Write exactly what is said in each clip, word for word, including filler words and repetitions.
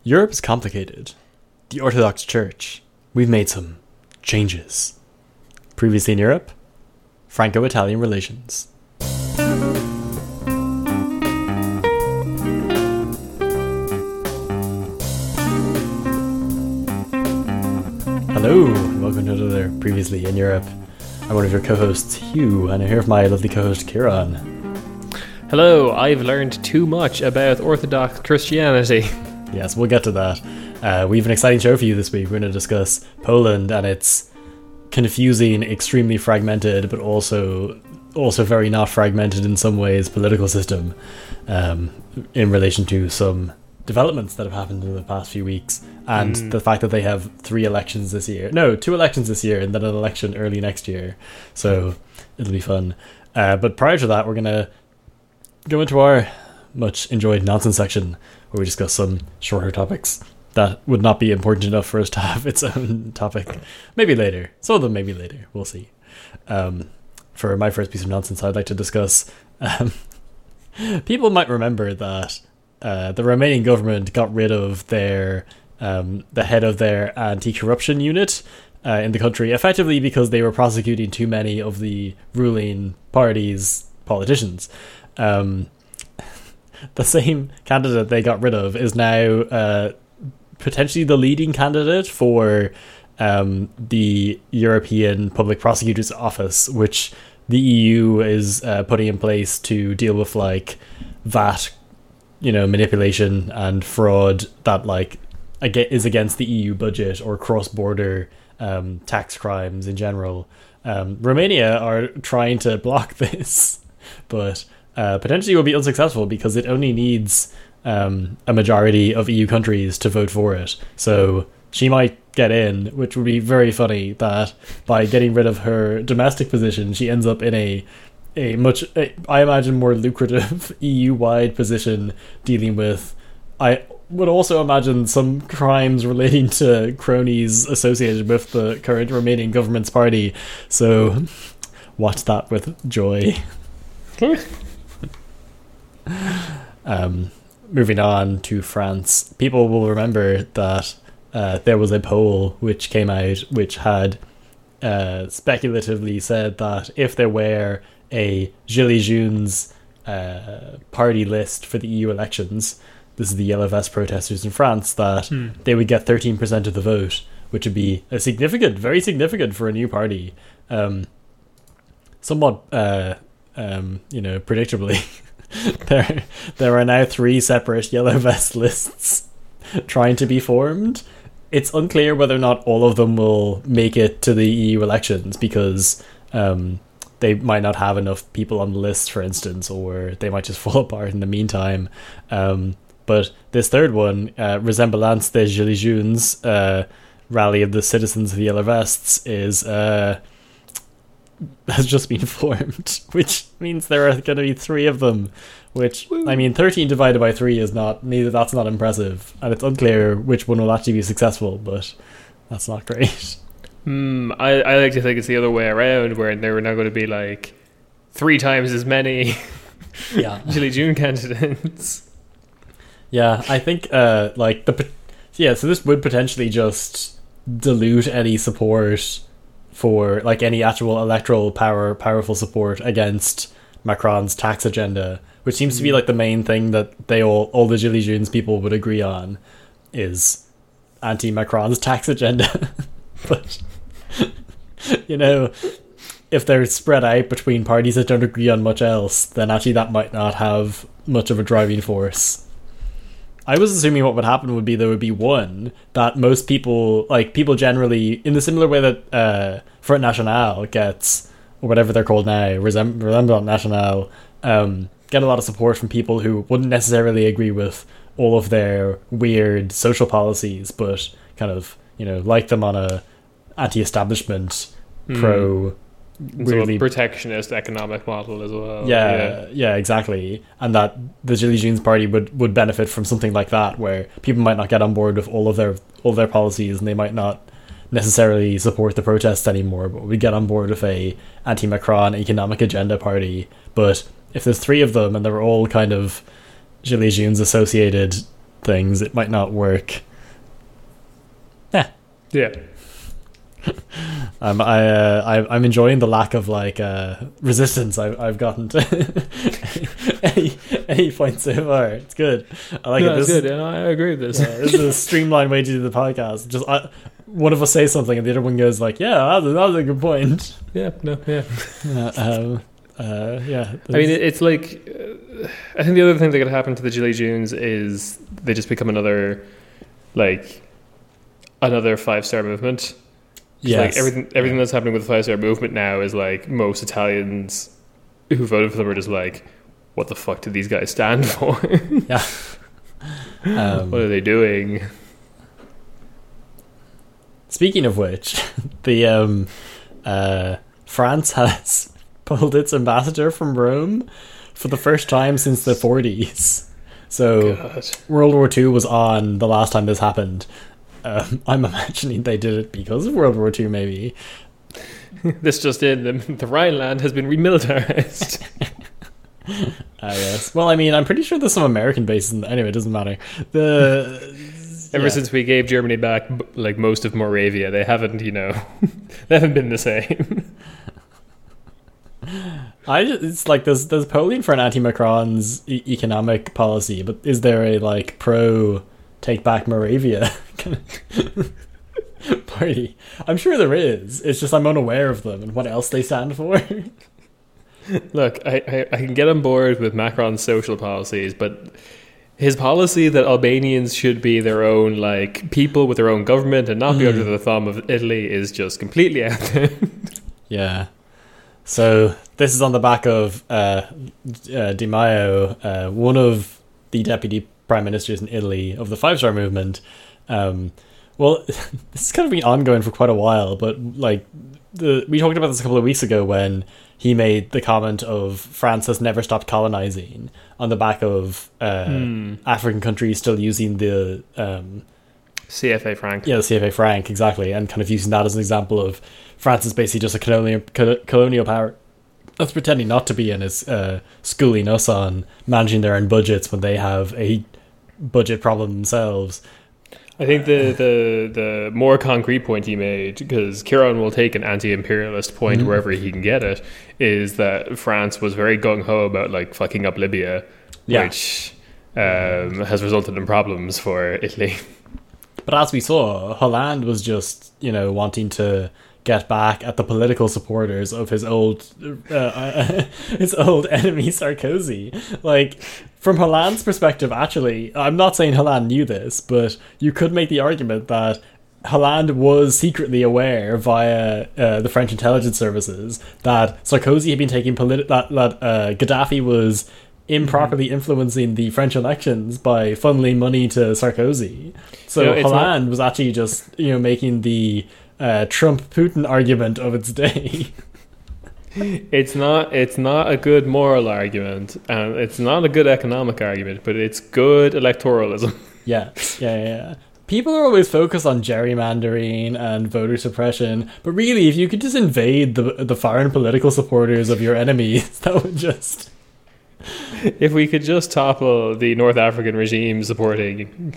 Europe is complicated. The Orthodox Church. We've made some changes. Previously in Europe, Franco-Italian relations. Hello, and welcome to another Previously in Europe. I'm one of your co-hosts, Hugh, and I'm here with my lovely co-host, Kieran. Hello, I've learned too much about Orthodox Christianity. Yes, we'll get to that. Uh, we have an exciting show for you this week. We're going to discuss Poland and its confusing, extremely fragmented, but also also very not fragmented in some ways, political system um, in relation to some developments that have happened in the past few weeks, and mm. the fact that they have three elections this year. No, two elections this year, and then an election early next year. So it'll be fun. Uh, but prior to that, we're going to go into our much enjoyed nonsense section, where we discuss some shorter topics that would not be important enough for us to have its own topic. Maybe later. Some of them maybe later. We'll see. Um, for my first piece of nonsense, I'd like to discuss... Um, people might remember that uh, the Romanian government got rid of their um, the head of their anti-corruption unit uh, in the country, effectively because they were prosecuting too many of the ruling party's politicians. Um, the same candidate they got rid of is now uh, potentially the leading candidate for um, the European Public Prosecutor's Office, which the E U is uh, putting in place to deal with like V A T, you know, manipulation and fraud that like ag- is against the E U budget, or cross-border um, tax crimes in general. Um, Romania are trying to block this, but Uh, potentially will be unsuccessful because it only needs um, a majority of E U countries to vote for it. So she might get in, which would be very funny that by getting rid of her domestic position, she ends up in a a much, a, I imagine, more lucrative E U-wide position dealing with, I would also imagine, some crimes relating to cronies associated with the current Romanian government's party. So watch that with joy. Um, moving on to France, people will remember that uh, there was a poll which came out which had uh, speculatively said that if there were a Gilets Jaunes uh, party list for the E U elections, this is the Yellow Vest protesters in France, that hmm. they would get thirteen percent of the vote, which would be a significant, very significant for a new party. Um, somewhat, uh, um, you know, predictably. There, there are now three separate Yellow Vest lists trying to be formed. It's unclear whether or not all of them will make it to the E U elections, because um, they might not have enough people on the list, for instance, or they might just fall apart in the meantime. Um, but this third one, uh, Ressemblance des Gilets Jaunes, uh, Rally of the Citizens of the Yellow Vests, is... Uh, has just been formed, which means there are going to be three of them, which, Woo. I mean, thirteen divided by three is not, neither that's not impressive, and it's unclear which one will actually be successful, but that's not great. Hmm, I, I like to think it's the other way around, where there are now going to be like three times as many yeah. Gilets Jaunes candidates. Yeah, I think, uh, like, the yeah, so this would potentially just dilute any support for like any actual electoral power, powerful support against Macron's tax agenda, which seems to be like the main thing that they all, all the Gilets Jaunes people would agree on, is anti-Macron's tax agenda. But, you know, if they're spread out between parties that don't agree on much else, then actually that might not have much of a driving force. I was assuming what would happen would be there would be one that most people, like people generally, in the similar way that uh, Front National gets, or whatever they're called now, Rassemblement National, um, get a lot of support from people who wouldn't necessarily agree with all of their weird social policies, but kind of, you know, like them on a anti-establishment, mm. pro... Weirdly, so a protectionist economic model as well. Yeah, yeah, yeah, exactly. And that the Gilets Jaunes party would, would benefit from something like that, where people might not get on board with all of their all of their policies, and they might not necessarily support the protests anymore, but we get on board with a anti-Macron economic agenda party. But if there's three of them and they're all kind of Gilets Jaunes associated, things, it might not work. Yeah. Yeah. um, I, uh, I I'm enjoying the lack of like uh, resistance I've I've gotten to any any point so far. It's good. I like no, it. It's this good. Yeah, I agree with this. Yeah, this is a streamlined way to do the podcast. Just I, one of us says something and the other one goes like, "Yeah, that's a, that's a good point." Yeah. No. Yeah. Uh, um, uh, yeah. I mean, it, it's like uh, I think the other thing that could happen to the Gilly Junes is they just become another like another five star movement. Yes. Like everything, everything that's happening with the five star movement now is like most Italians who voted for them are just like, what the fuck did these guys stand for? Yeah. Um, what are they doing? Speaking of which, the um, uh, France has pulled its ambassador from Rome for the first time since the forties. So God. World War Two was on the last time this happened. Um, I'm imagining they did it because of World War Two, maybe. This just in, the, the Rhineland has been remilitarized. uh, yes. Well, I mean, I'm pretty sure there's some American bases in the, anyway, it doesn't matter. The Ever yeah. since we gave Germany back, like, most of Moravia, they haven't, you know, they haven't been the same. I just, it's like there's there's polling for an anti-Macron's e- economic policy, but is there a like pro take back Moravia party? I'm sure there is. It's just I'm unaware of them and what else they stand for. Look, I, I, I can get on board with Macron's social policies, but his policy that Albanians should be their own like people with their own government and not be mm. under the thumb of Italy is just completely out there. Yeah. So this is on the back of uh, uh, Di Maio, uh, one of the deputy prime ministers in Italy of the Five Star Movement. Um, well, this has kind of been ongoing for quite a while, but like the we talked about this a couple of weeks ago when he made the comment of France has never stopped colonizing on the back of uh, mm. African countries still using the um, C F A franc. Yeah, the C F A franc, exactly, and kind of using that as an example of France is basically just a colonial colonial power that's pretending not to be and is uh, schooling us on managing their own budgets when they have a budget problem themselves. I think the, the, the more concrete point he made, because Kieran will take an anti-imperialist point mm-hmm. wherever he can get it, is that France was very gung-ho about like fucking up Libya, yeah. which um, has resulted in problems for Italy. But as we saw, Hollande was just, you know, wanting to get back at the political supporters of his old uh, his old enemy Sarkozy. Like, from Hollande's perspective, actually, I'm not saying Hollande knew this, but you could make the argument that Hollande was secretly aware via uh, the French intelligence services that Sarkozy had been taking politi- that, that uh, Gaddafi was improperly mm-hmm. influencing the French elections by funneling money to Sarkozy. So you know, Hollande not- was actually just, you know, making the uh, Trump-Putin argument of its day. It's not it's not a good moral argument, and it's not a good economic argument, but it's good electoralism. Yeah, yeah, yeah. yeah. People are always focused on gerrymandering and voter suppression, but really, if you could just invade the the foreign political supporters of your enemies, that would just... If we could just topple the North African regime supporting...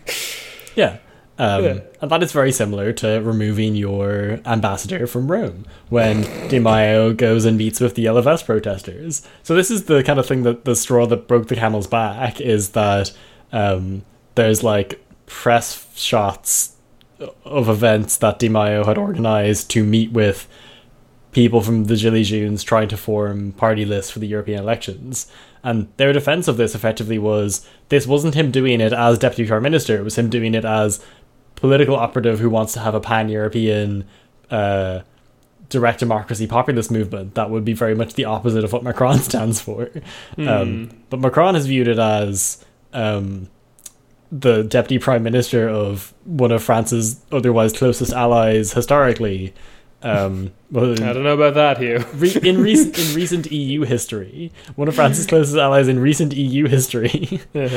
yeah. Um, yeah. And that is very similar to removing your ambassador from Rome when Di Maio goes and meets with the Yellow Vest protesters. So this is the kind of thing that the straw that broke the camel's back, is that um, there's like press shots of events that Di Maio had organized to meet with people from the Gilets Jaunes trying to form party lists for the European elections. And their defense of this effectively was this wasn't him doing it as deputy prime minister, it was him doing it as political operative who wants to have a pan-European uh, direct democracy populist movement that would be very much the opposite of what Macron stands for. Mm. Um, but Macron has viewed it as um, the deputy prime minister of one of France's otherwise closest allies historically. Um, well, I don't know about that, Hugh. re- in, recent, in recent E U history, one of France's closest allies in recent E U history,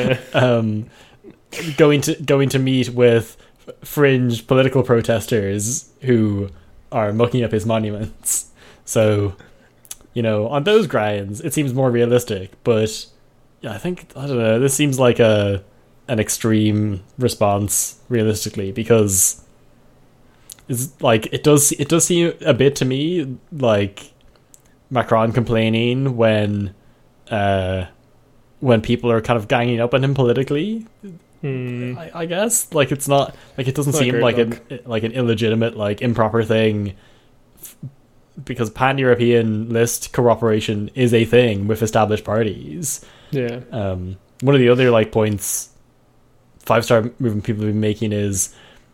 um, going to going to meet with fringe political protesters who are mucking up his monuments. So, you know, on those grounds, it seems more realistic. But yeah, I think I don't know. This seems like a an extreme response realistically, because it's like it does it does seem a bit to me like Macron complaining when uh when people are kind of ganging up on him politically. Mm. I, I guess like it's not like it doesn't Not a seem great like look. an like an illegitimate, like improper thing, f- because pan-European list cooperation is a thing with established parties. Yeah. Um, one of the other like points Five Star Movement people have been making is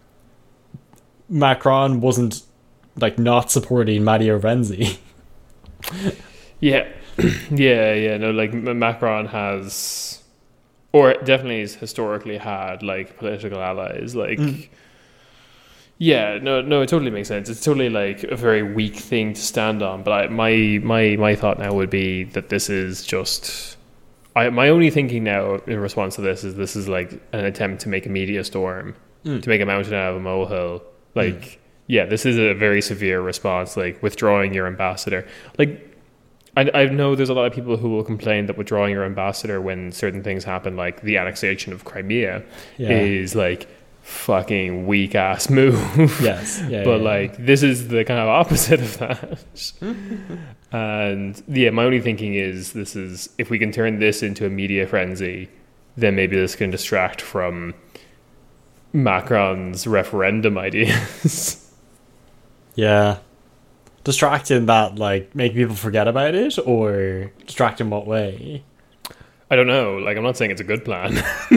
Macron wasn't like not supporting Matteo Renzi. Yeah. yeah, yeah. No, like M- Macron has, or definitely has historically had like political allies. Like, Mm. yeah, no, no, it totally makes sense. It's totally like a very weak thing to stand on. But I, my my my thought now would be that this is just. I, my only thinking now in response to this is this is like an attempt to make a media storm, Mm. to make a mountain out of a molehill. Like, yeah, this is a very severe response, like withdrawing your ambassador. Like, I, I know there's a lot of people who will complain that withdrawing your ambassador when certain things happen, like the annexation of Crimea, Yeah. is like fucking weak ass move. Yes. Yeah, But yeah, like this is the kind of opposite of that. And yeah, my only thinking is this is, if we can turn this into a media frenzy, then maybe this can distract from Macron's referendum ideas. yeah. Distracting that, like, make people forget about it, or distract in what way? I don't know. Like, I'm not saying it's a good plan.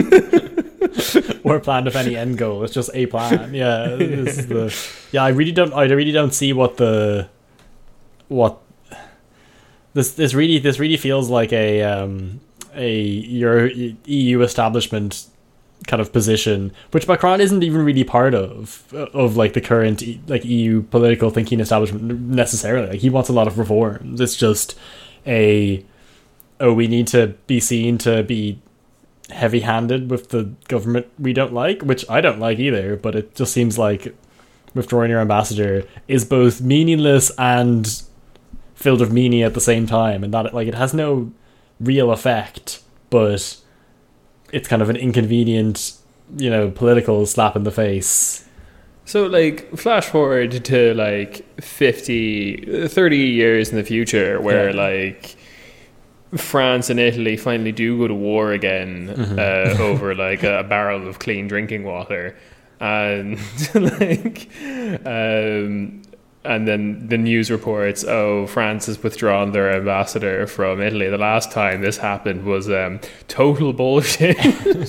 Or plan of any end goal. It's just a plan. Yeah. This is the, yeah, I really don't I really don't see what the what this this really this really feels like a um a Euro, E U establishment kind of position, which Macron isn't even really part of of like the current E- like E U political thinking establishment necessarily. Like, he wants a lot of reforms. It's just a oh, we need to be seen to be heavy-handed with the government we don't like, which I don't like either, but it just seems like withdrawing your ambassador is both meaningless and filled with meaning at the same time, and that, like, it has no real effect, but it's kind of an inconvenient, you know, political slap in the face. So, like, flash forward to, like, fifty, thirty years in the future where, Yeah. like, France and Italy finally do go to war again Mhm. uh, over, like, a barrel of clean drinking water. And, like, um, and then the news reports, oh, France has withdrawn their ambassador from Italy. The last time this happened was um, total bullshit.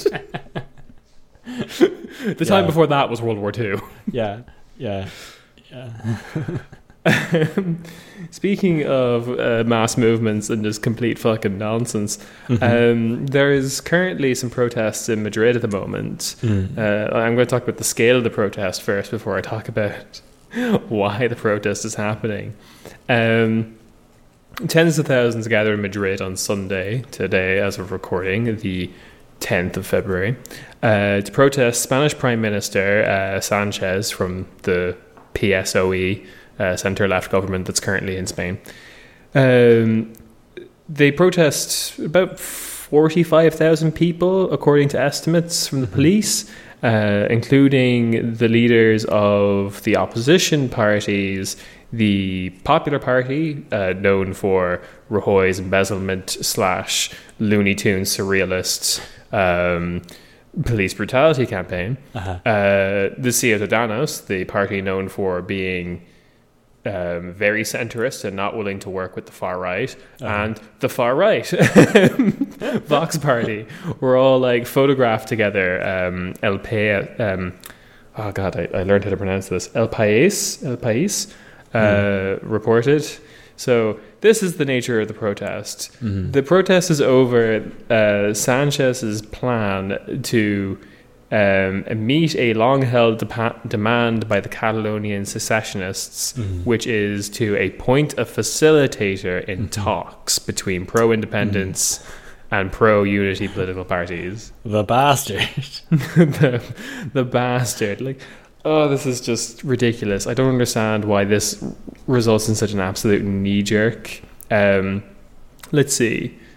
The time Yeah. before that was World War Two. Yeah, yeah, yeah. Um, Speaking of uh, mass movements and just complete fucking nonsense, um, there is currently some protests in Madrid at the moment. Mm. Uh, I'm going to talk about the scale of the protest first before I talk about why the protest is happening. Um, tens of thousands gather in Madrid on Sunday, today as of recording, the tenth of February, uh, to protest Spanish Prime Minister uh, Sanchez from the P S O E, uh, centre-left government that's currently in Spain. Um, they protest about forty-five thousand people, according to estimates from the police, uh, including the leaders of the opposition parties, the Popular Party, uh, known for Rajoy's embezzlement slash Looney Tunes surrealist um, police brutality campaign, Uh-huh. uh, the Ciudadanos, the party known for being um, very centrist and not willing to work with the far right, Uh-huh. and the far right, Vox Party, were all like photographed together. Um, El País, um, oh god, I, I learned how to pronounce this. El País, El País, uh, reported. So this is the nature of the protest. Mhm. The protest is over uh, Sanchez's plan to um, meet a long-held depa- demand by the Catalonian secessionists, Mhm. which is to appoint a facilitator in Mhm. talks between pro-independence and pro-unity political parties. The bastard. the, the bastard. Like, oh, this is just ridiculous. I don't understand why this results in such an absolute knee-jerk. Um, let's see.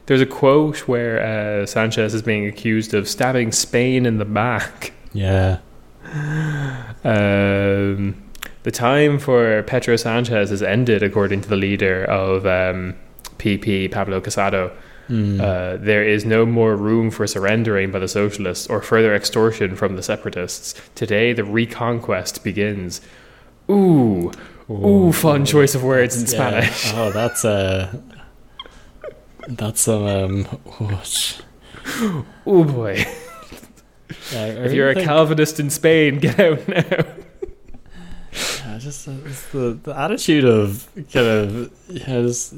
there's a quote where uh, Sanchez is being accused of stabbing Spain in the back. Yeah. Um, the time for Pedro Sanchez has ended, according to the leader of um, P P, Pablo Casado. Mm. Uh, there is no more room for surrendering by the socialists or further extortion from the separatists. Today, the reconquest begins. Ooh, ooh, ooh fun choice of words in yeah. Spanish. Oh, that's uh, that's some um, oh, oh boy. Yeah, if you're a think... Calvinist in Spain, get out now. Yeah, just uh, it's the the attitude of kind of yeah, just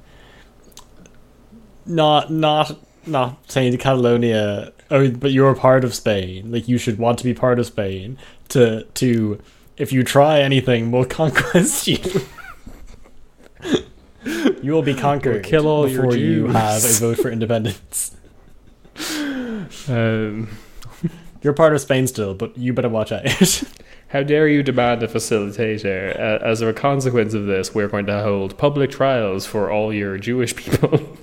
not not not saying to Catalonia, oh, but you're a part of Spain. Like you should want to be part of Spain. To to if you try anything, we'll conquest you. You will be conquered. We'll kill all before your Jews. You have a vote for independence. Um. You're part of Spain still, but you better watch out. How dare you demand a facilitator? Uh, as a consequence of this, we're going to hold public trials for all your Jewish people.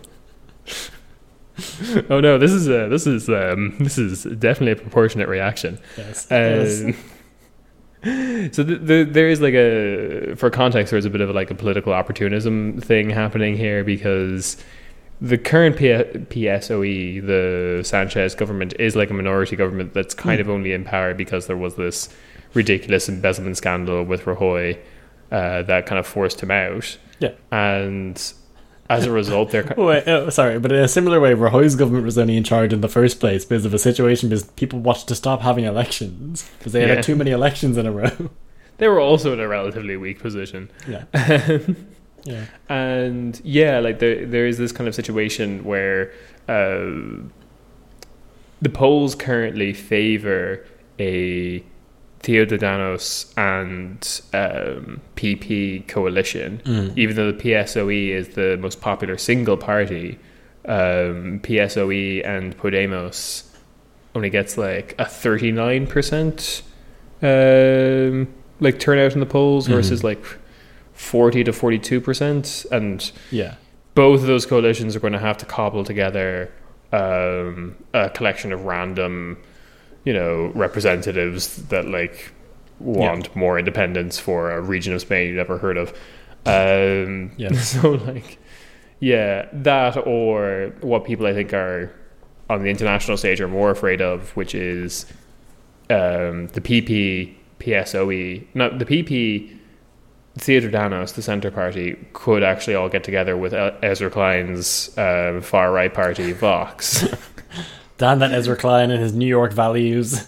Oh no, this is a, this is um, this is definitely a proportionate reaction. Yes. Um, yes. So the, the, there is like a, for context, there's a bit of like a political opportunism thing happening here because the current P S O E, the Sanchez government, is like a minority government that's kind mm. of only in power because there was this ridiculous embezzlement scandal with Rajoy uh, that kind of forced him out. Yeah. And as a result, they're... oh, wait, oh, sorry, but in a similar way, Rajoy's government was only in charge in the first place because of a situation because people wanted to stop having elections because they had, yeah. had too many elections in a row. They were also in a relatively weak position. Yeah. Yeah. And yeah, like there there is this kind of situation where uh, the polls currently favor a Ciudadanos and um, P P coalition, mm. even though the P S O E is the most popular single party. Um, P S O E and Podemos only gets like a thirty-nine percent um, like turnout in the polls mm. versus like forty to forty-two percent, and yeah, both of those coalitions are going to have to cobble together um, a collection of random, you know, representatives that like want yeah. more independence for a region of Spain you've never heard of. Um, yeah. So like, yeah, that or what people I think are on the international stage are more afraid of, which is um, the P P, P S O E, not the P P. Ciudadanos, the Centre Party, could actually all get together with Ezra Klein's uh, far-right party, Vox. Damn that Ezra Klein and his New York values.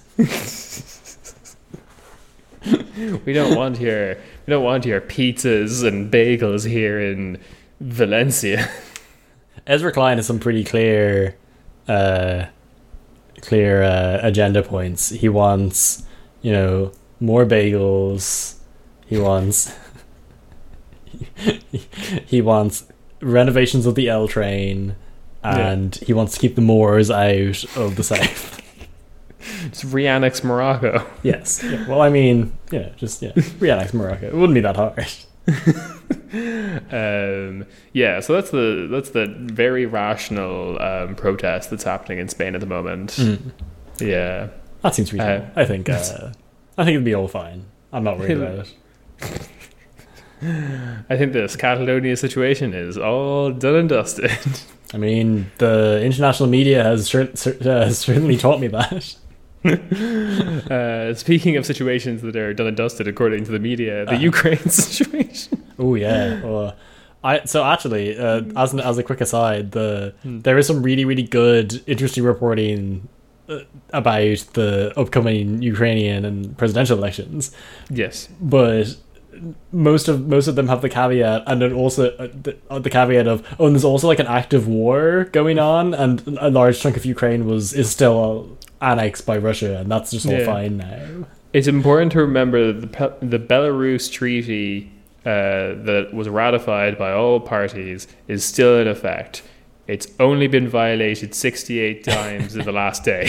we don't want your we don't want your pizzas and bagels here in Valencia. Ezra Klein has some pretty clear, uh, clear uh, agenda points. He wants, you know, more bagels. He wants. He wants renovations of the L train, and yeah. he wants to keep the Moors out of the south. Just re-annex Morocco. Yes. Yeah. Well, I mean, yeah, just yeah, re-annex Morocco. It wouldn't be that hard. um, yeah, so that's the that's the very rational um, protest that's happening in Spain at the moment. Mm. Yeah, that seems reasonable. Uh, I think uh, I think it'll be all fine. I'm not worried about it. I think this Catalonia situation is all done and dusted. I mean, the international media has, cer- cer- uh, certainly taught me that. uh, speaking of situations that are done and dusted, according to the media, the uh, Ukraine situation. Oh yeah. Well, I so actually, uh, as an, as a quick aside, the hmm. there is some really really good, interesting reporting uh, about the upcoming Ukrainian and presidential elections. Yes, but. Most of most of them have the caveat, and then also uh, the, uh, the caveat of oh, and there's also like an active war going on, and a large chunk of Ukraine was is still annexed by Russia, and that's just all yeah. fine now. It's important to remember that the the Belarus treaty uh, that was ratified by all parties is still in effect. It's only been violated sixty-eight times in the last day.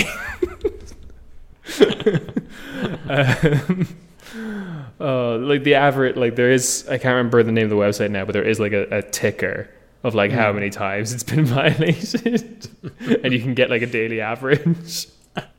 um, Uh, like the average, like there is, I can't remember the name of the website now, but there is like a, a ticker of like how Mm. many times it's been violated, and you can get like a daily average.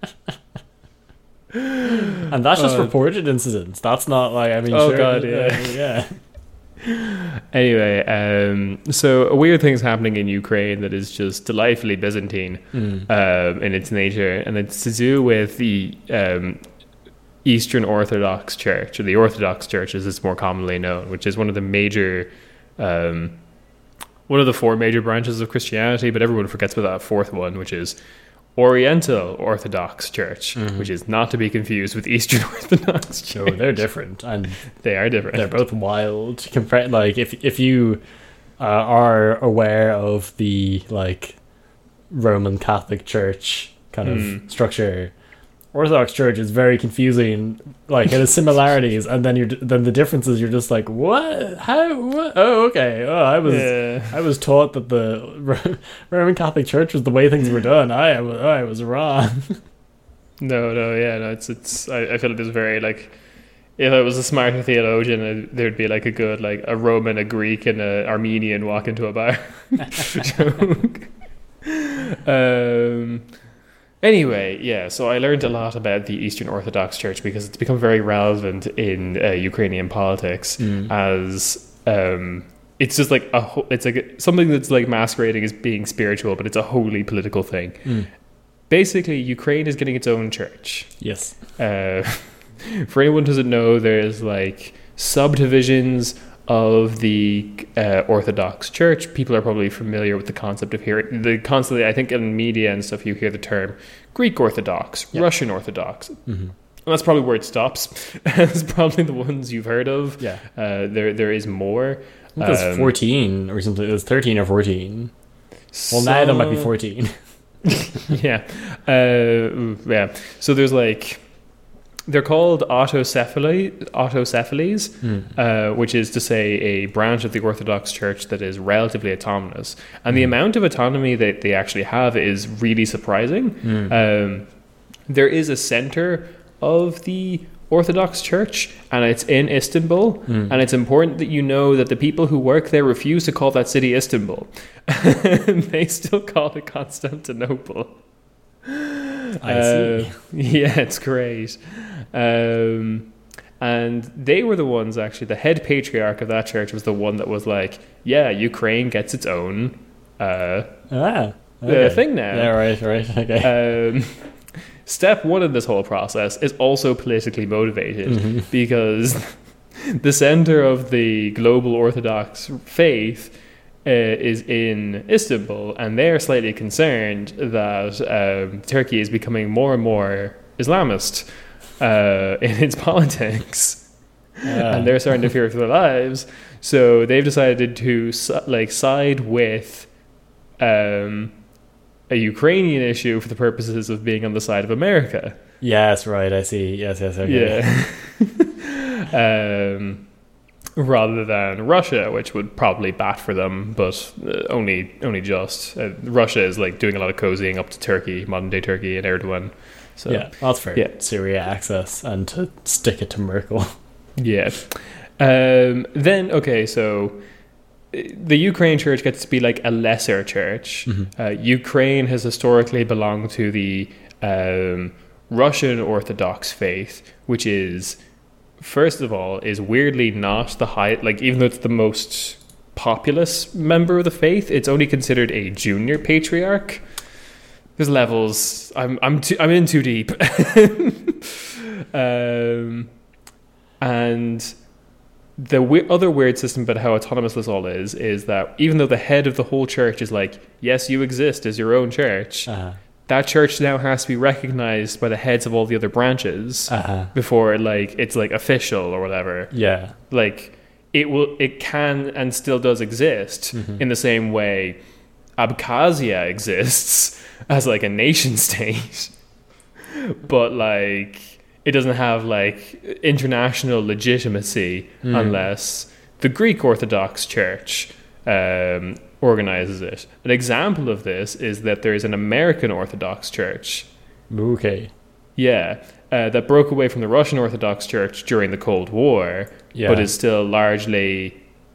And that's just Uh, reported incidents. That's not like, I mean, Oh, sure, God, uh, yeah. yeah. Anyway, um, so a weird thing's happening in Ukraine that is just delightfully Byzantine Mm. um, in its nature, and it's to do with the um, Eastern Orthodox Church, or the Orthodox Church as it's more commonly known, which is one of the major, um, one of the four major branches of Christianity, but everyone forgets about that fourth one, which is Oriental Orthodox Church, Mhm. which is not to be confused with Eastern Orthodox So Church. they're different, and They are different. they're both wild. Compare, like if if you uh, are aware of the like Roman Catholic Church kind of Mm. structure, Orthodox Church is very confusing. Like it has similarities, and then you're then the differences. You're just like, what? How? What? Oh, okay. Oh, I was Yeah. I was taught that the Ro- Roman Catholic Church was the way things were done. I was I was wrong. No, no, yeah, no. It's it's. I, I feel like there's very like, if I was a smarter theologian, uh, there'd be like a good like a Roman, a Greek, and a Armenian walk into a bar. Joke. um. Anyway, yeah. So I learned a lot about the Eastern Orthodox Church because it's become very relevant in uh, Ukrainian politics Mm. as um. It's just like a. ho- It's like a, something that's like masquerading as being spiritual, but it's a wholly political thing. Mm. Basically, Ukraine is getting its own church. Yes. Uh, for anyone who doesn't know, there's like subdivisions of the uh, Orthodox Church. People are probably familiar with the concept of hearing the constantly. I think in media and stuff, you hear the term Greek Orthodox, Yeah. Russian Orthodox. Hmm. And that's probably where it stops. It's probably the ones you've heard of. Yeah. Uh, there, there is more. I think it was Um, fourteen or something. It was thirteen or fourteen. Well, now there might be So- fourteen. yeah. Uh, yeah. So there's like, they're called autocephaly, autocephalies, Mm. uh, which is to say a branch of the Orthodox Church that is relatively autonomous. And the Mm. amount of autonomy that they actually have is really surprising. Mm. Um, there is a center of the Orthodox Church, and it's in Istanbul. Mm. And it's important that you know that the people who work there refuse to call that city Istanbul. They still call it Constantinople. I Uh, see. Yeah, it's great. Um, and they were the ones, actually, the head patriarch of that church was the one that was like, yeah, Ukraine gets its own uh, Ah. uh, Okay. thing now. Yeah. Right. Right. Okay. Um, step one in this whole process is also politically motivated Mhm. because the center of the global Orthodox faith uh, is in Istanbul, and they're slightly concerned that um, Turkey is becoming more and more Islamist uh, in its politics, Yeah. and they're starting to fear for their lives. So they've decided to si- like side with um, a Ukrainian issue for the purposes of being on the side of America. Yes. Right. I see. Yes. Yes. Okay. Yeah. um, rather than Russia, which would probably bat for them, but uh, only only just. Uh, Russia is like doing a lot of cozying up to Turkey, modern day Turkey, and Erdogan. So Yeah. That's fair. Yeah. Syria access and to stick it to Merkel. yeah. Um, then okay, so uh, the Ukraine church gets to be like a lesser church. Mhm. Uh, Ukraine has historically belonged to the um, Russian Orthodox faith, which is, first of all, is weirdly not the high, like even though it's the most populous member of the faith, it's only considered a junior patriarch. There's levels. I'm I'm too, I'm in too deep. um, and the we- other weird system about how autonomous this all is is that even though the head of the whole church is like, yes, you exist as your own church, Uh-huh. that church now has to be recognized by the heads of all the other branches Uh-huh. before like it's like official or whatever. Yeah. Like it will, it can and still does exist Mhm. in the same way Abkhazia exists as like a nation state, but like it doesn't have like international legitimacy Mm. unless the Greek Orthodox Church um, organizes it. An example of this is that there is an American Orthodox Church, Okay. yeah, uh, that broke away from the Russian Orthodox Church during the Cold War, Yeah. but is still largely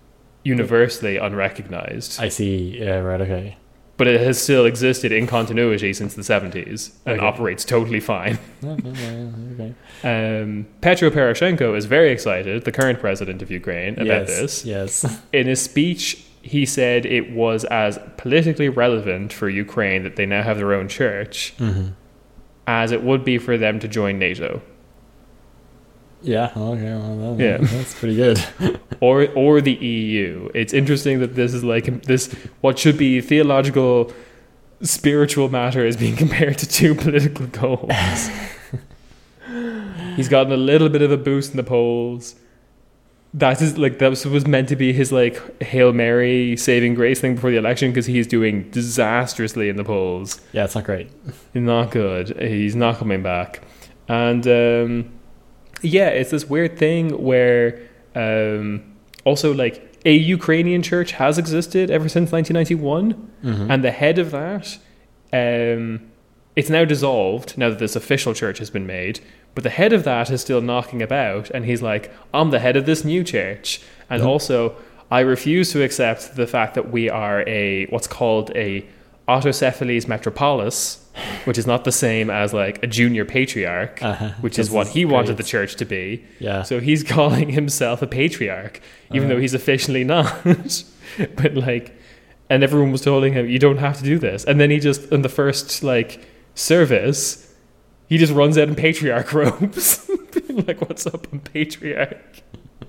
universally unrecognized. I see. Yeah, right. Okay. But it has still existed in continuity since the seventies and Okay. operates totally fine. Okay. Um, Petro Poroshenko is very excited, the current president of Ukraine, about Yes. this. Yes. In his speech, he said it was as politically relevant for Ukraine that they now have their own church Mm-hmm. as it would be for them to join NATO. Yeah. Okay. Well, that, Yeah. That's pretty good. or or the E U. It's interesting that this is like this what should be theological spiritual matter is being compared to two political goals. He's gotten a little bit of a boost in the polls. That is like that was, was meant to be his like Hail Mary saving grace thing before the election because he's doing disastrously in the polls. Yeah, it's not great. Not good. He's not coming back. And um yeah, it's this weird thing where um, also like a Ukrainian church has existed ever since nineteen ninety-one, Mm-hmm. and the head of that, um, it's now dissolved now that this official church has been made, but the head of that is still knocking about, and he's like, I'm the head of this new church. And Mm-hmm. also, I refuse to accept the fact that we are a what's called a autocephalous metropolis, which is not the same as like a junior patriarch, Uh-huh. which This is what is he wanted great. the church to be. Yeah. So he's calling himself a patriarch, even Uh-huh. though he's officially not. But like, and everyone was telling him, you don't have to do this. And then he just, in the first like service, he just runs out in patriarch robes. Like, what's up, I'm patriarch?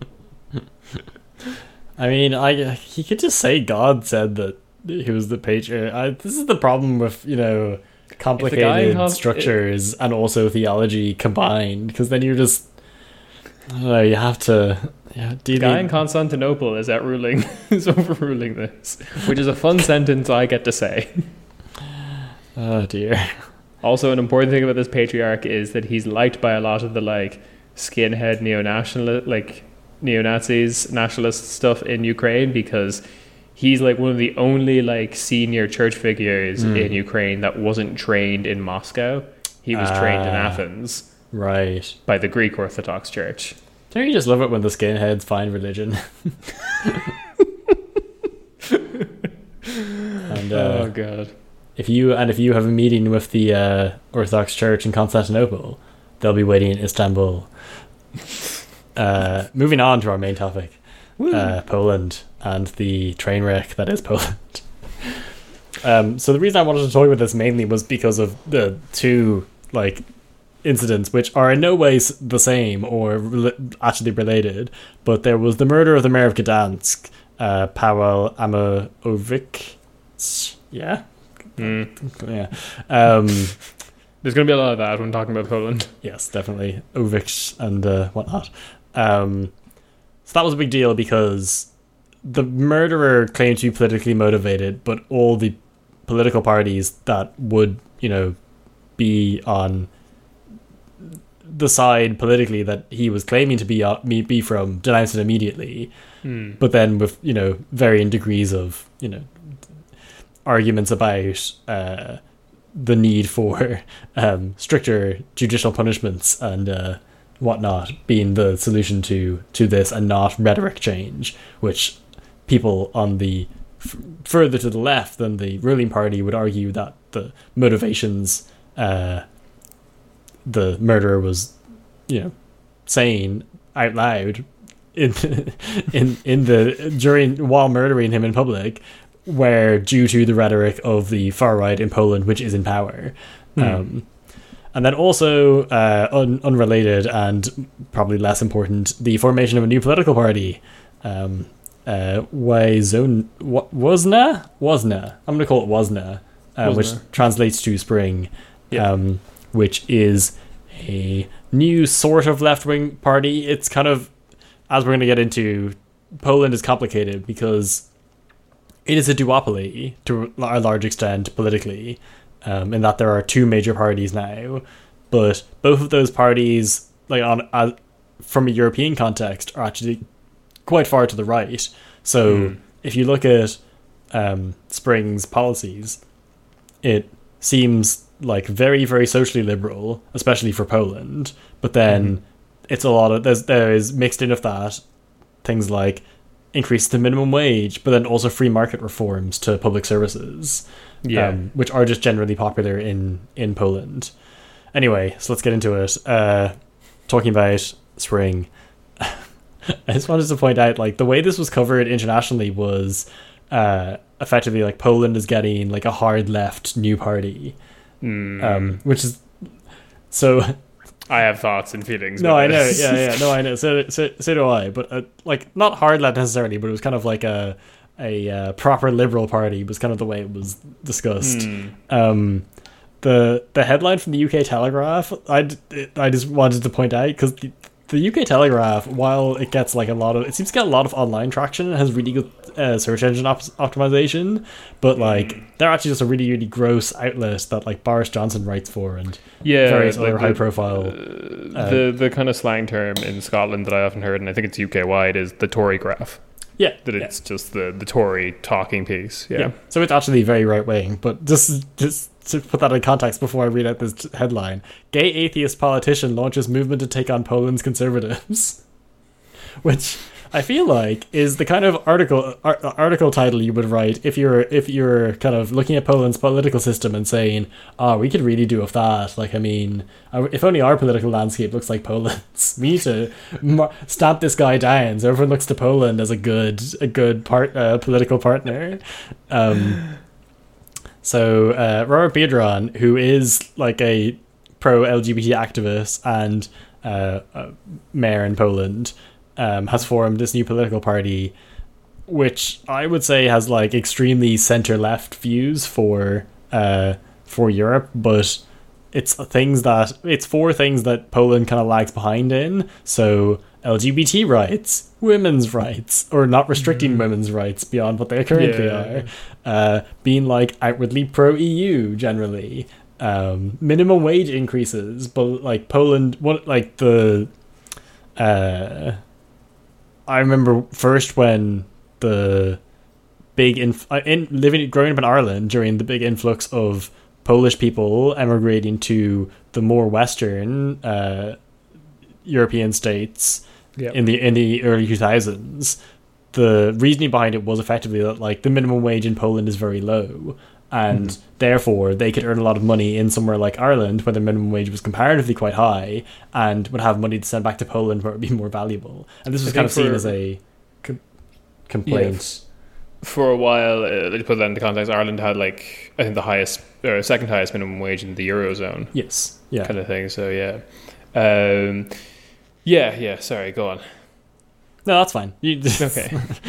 I mean, I he could just say God said that he was the patriarch. I, this is the problem with, you know, complicated con- structures and also theology combined, because then you're just, I don't know, you have to. Yeah, do you Guy need- in Constantinople is outruling, is overruling this, which is a fun sentence I get to say. Oh dear. Also, an important thing about this patriarch is that he's liked by a lot of the like skinhead neo-national, like neo-Nazis, nationalist stuff in Ukraine, because he's like one of the only like senior church figures Mm. in Ukraine that wasn't trained in Moscow. He was trained in Ah. Athens Right. by the Greek Orthodox Church. Don't you just love it when the skinheads find religion? and uh, Oh god. if you and if you have a meeting with the uh, Orthodox Church in Constantinople, they'll be waiting in Istanbul. Uh, moving on to our main topic, uh, Poland and the train wreck that is Poland. Um, so the reason I wanted to talk about this mainly was because of the two like incidents, which are in no way s- the same or re- actually related. But there was the murder of the mayor of Gdansk, uh, Paweł Adamowicz. Yeah, Mm. yeah. Um, There's going to be a lot of that when talking about Poland. yes, definitely Ovich and uh, whatnot. Um, so that was a big deal because the murderer claimed to be politically motivated, but all the political parties that would, you know, be on the side politically that he was claiming to be uh, me- be from denounced it immediately. Mm. But then with, you know, varying degrees of, you know, arguments about uh, the need for um, stricter judicial punishments and uh, whatnot being the solution to, to this, and not rhetoric change, which people on the f- further to the left than the ruling party would argue that the motivations uh, the murderer was, you know, saying out loud in in in the during while murdering him in public were due to the rhetoric of the far right in Poland, which is in power. Hmm. Um, and then also, uh, un- unrelated and probably less important, the formation of a new political party. Um, uh, Wazon- Wa- Wazna? Wazna. I'm going to call it Wazna, uh, which Wazna. translates to spring, Yeah. um, which is a new sort of left-wing party. It's kind of, as we're going to get into, Poland is complicated because it is a duopoly to a large extent politically, um, in that there are two major parties now, but both of those parties, like on uh, from a European context, are actually quite far to the right. So Mm. if you look at um, Spring's policies, it seems like very, very socially liberal, especially for Poland. But then Mhm. it's a lot of there's there is mixed in with that things like increase the minimum wage, but then also free market reforms to public services, Yeah. um, which are just generally popular in, in Poland. Anyway, so let's get into it. Uh, talking about spring, I just wanted to point out, like, the way this was covered internationally was uh, effectively like Poland is getting like a hard left new party, Mm. um, which is so. I have thoughts and feelings. No, I about know. this. Yeah, yeah. No, I know. So, so, so do I. But uh, like, not hard left necessarily, but it was kind of like a a uh, proper liberal party. Was kind of the way it was discussed. Mm. Um, the the headline from the U K Telegraph, I I just wanted to point out because the, the U K Telegraph, while it gets like a lot of, it seems to get a lot of online traction and has really good uh, search engine op- optimization, but like they're actually just a really really gross outlet that like Boris Johnson writes for and Yeah, various like other the- high profile. Uh, the the kind of slang term in Scotland that I often heard, and I think it's U K wide, is the Tory graph. Yeah, That yeah. it's just the, the Tory talking piece. Yeah. Yeah. So it's actually very right wing, but just just to put that in context before I read out this headline: Gay atheist politician launches movement to take on Poland's conservatives, which I feel like is the kind of article ar- article title you would write if you're if you're kind of looking at Poland's political system and saying, "Oh, we could really do with that." Like, I mean, uh, if only our political landscape looks like Poland's. We need to mar- stamp this guy down so everyone looks to Poland as a good a good part uh, political partner. Um, so uh, Robert Biedron, who is like a pro L G B T activist and uh, uh, mayor in Poland, um, has formed this new political party, which I would say has like extremely center left views for uh, for Europe, but it's things that it's for things that Poland kind of lags behind in. So L G B T rights, women's rights, or not restricting mm. women's rights beyond what they currently Yeah. are, uh, being like outwardly pro E U generally, um, minimum wage increases, but like Poland, what like the, uh, I remember first when the big inf- in living growing up in Ireland during the big influx of Polish people emigrating to the more Western uh, European states Yep. in the in the early two thousands. The reasoning behind it was effectively that like the minimum wage in Poland is very low, and mm. therefore they could earn a lot of money in somewhere like Ireland where the minimum wage was comparatively quite high, and would have money to send back to Poland where it would be more valuable. And this was I kind of think seen for- as a co- complaint. For a while, uh, to put that into context, Ireland had like I think the highest or second highest minimum wage in the eurozone, Yes. Yeah. kind of thing. So yeah, um, yeah, yeah. Sorry, go on. No, that's fine. You Okay.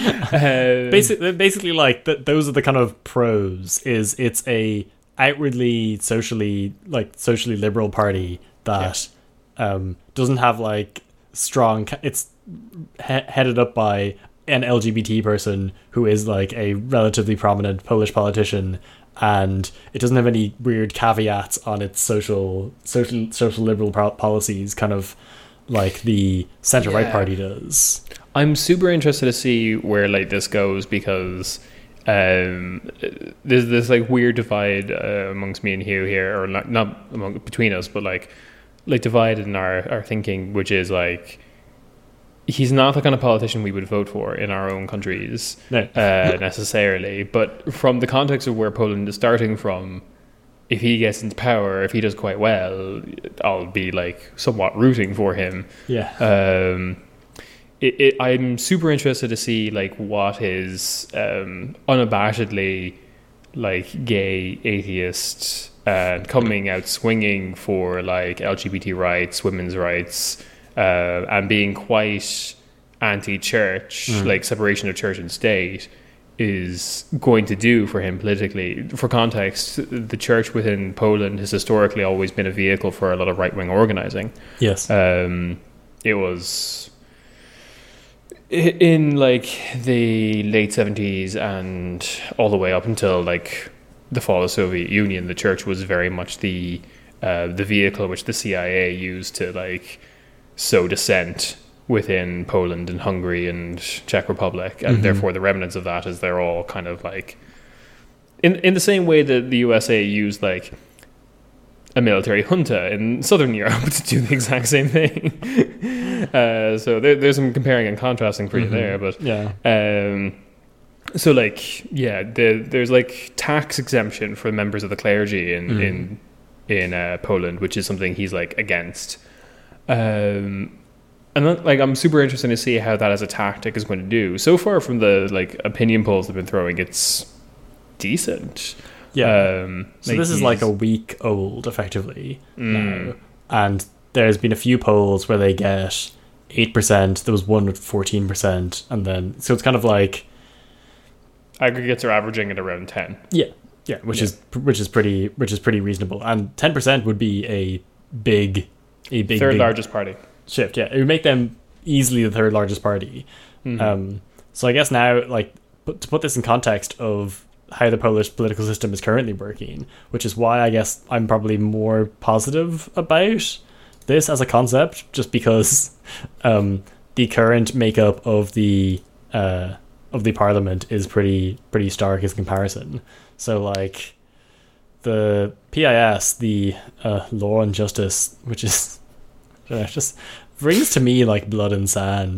Um, basically, basically, like th- those are the kind of pros. Is it's a outwardly socially like socially liberal party that um, doesn't have like strong. ca- It's he- headed up by an L G B T person who is like a relatively prominent Polish politician, and it doesn't have any weird caveats on its social social social liberal pro- policies, kind of like the centre right Yeah. party does. I'm super interested to see where like this goes because um, there's this like weird divide uh, amongst me and Hugh here, or not, not among between us, but like like divide in our, our thinking, which is like he's not the kind of politician we would vote for in our own countries No. uh, necessarily, but from the context of where Poland is starting from, if he gets into power, if he does quite well, I'll be like somewhat rooting for him. Yeah. Um, it, it, I'm super interested to see like what his um, unabashedly like gay atheist and coming out swinging for like L G B T rights, women's rights, uh, and being quite anti-church, Mm. like separation of church and state, is going to do for him politically. For context, the church within Poland has historically always been a vehicle for a lot of right-wing organizing. Yes. Um, it was i- in like the late seventies and all the way up until like the fall of the Soviet Union. The church was very much the uh, the vehicle which the C I A used to like sow dissent within Poland and Hungary and Czech Republic, and Mhm. therefore the remnants of that is they're all kind of like in in the same way that the U S A used like a military junta in Southern Europe to do the exact same thing. uh, so there, there's some comparing and contrasting for you Mm-hmm. there, but Yeah. um, so like yeah, the, there's like tax exemption for members of the clergy in Mm. in in uh, Poland, which is something he's like against. Um, and then, like I'm super interested to see how that as a tactic is going to do. So far from the like opinion polls they've been throwing, it's decent. Yeah. Um, So this is like a week old, effectively, now. And there's been a few polls where they get eight percent. There was one with fourteen percent. And then, so it's kind of like... aggregates are averaging at around ten. Yeah, yeah, which Yeah. is which is pretty which is pretty reasonable. And ten percent would be a big, a big, Third big largest party. shift. Yeah, it would make them easily the third largest party. Mhm. Um, so I guess now, like, put, to put this in context of how the Polish political system is currently working, which is why I guess I'm probably more positive about this as a concept, just because um, the current makeup of the uh, of the parliament is pretty pretty stark as comparison. So like the P I S, the uh, Law and Justice, which is uh, just brings to me like blood and sand.